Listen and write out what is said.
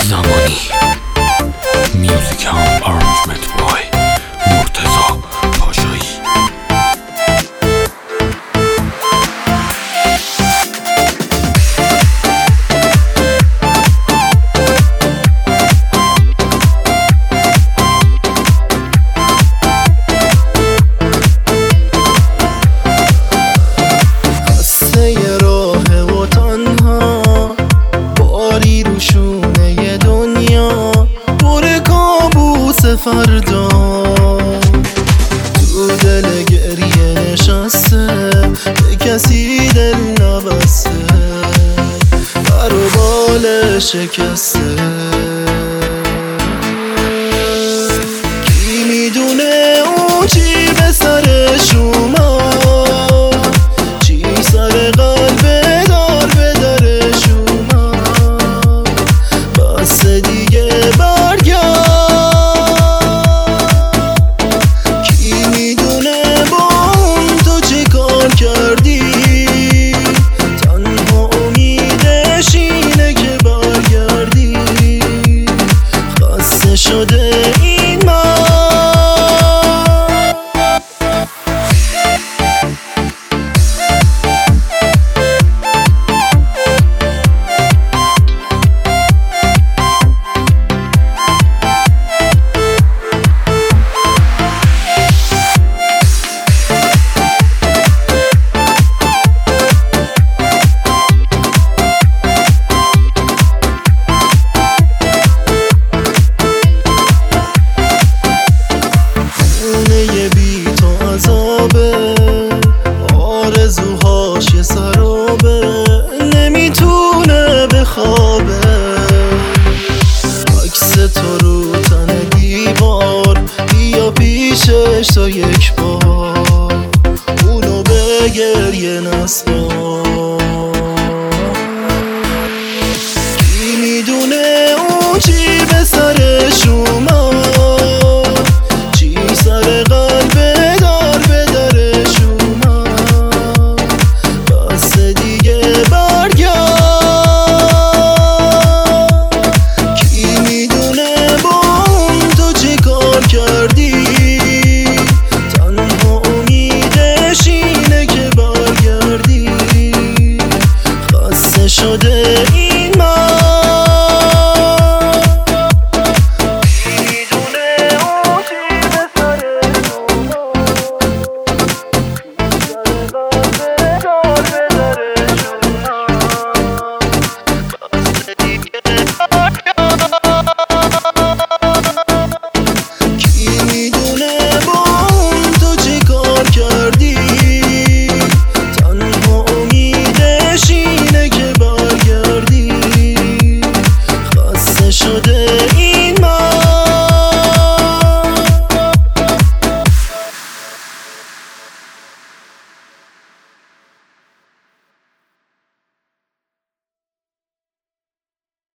زمانی میوزیک هم آرنجمنت بای مرتضی پاشایی. خسته ی راه و تنها باری رو شونه دنیا پر کابوس فردا تو دل گریه نشسته به کسی دل نبسته پر و بال شکسته. کی میدونه اون چی به سرش اومد، چی سر قلب دار به درش اومد. بس دیگه برگرد. کی میدونه با اون تو چه کار کردی، تنها امیدش اینه که برگردی. خسته شده این من. آرزوهاش یه سرابه، نمیتونه بخوابه. عکس تو رو تن دیوار، بیا پیشش تا یک بار اونو به گریه نسپار. کی میدونه اون چی به سرش اومد، چی سر قلب دار به درش اومد. بس دیگه برگرد. کی میدونه با اون تو چی کار کردی، تنها امیدش اینه که برگردی. خسته شده